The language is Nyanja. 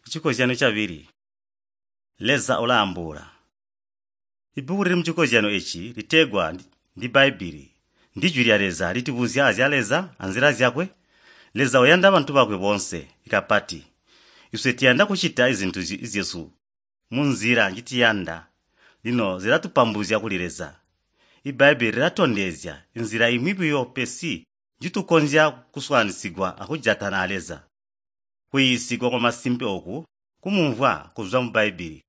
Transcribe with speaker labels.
Speaker 1: Chikochano chaviri leza olambula. Ibuku lili mchikochano ichi litegwa ndi Baibuli ndi lya leza litibuzya azyaleza anzira zyakwe leza oyanda bantu bakwe bonse ikapati ife tiyanda kuchita izinthu izesu munzira njitiyanda lino zilatupambuzya kulileza. Ibaibuli lilatondezya inzira imwipiyo pesi njitukonzya kuswanisigwa akujatana aleza kuyisigwa kwa masimpe oku kumumvwa kuzwa mu Baibuli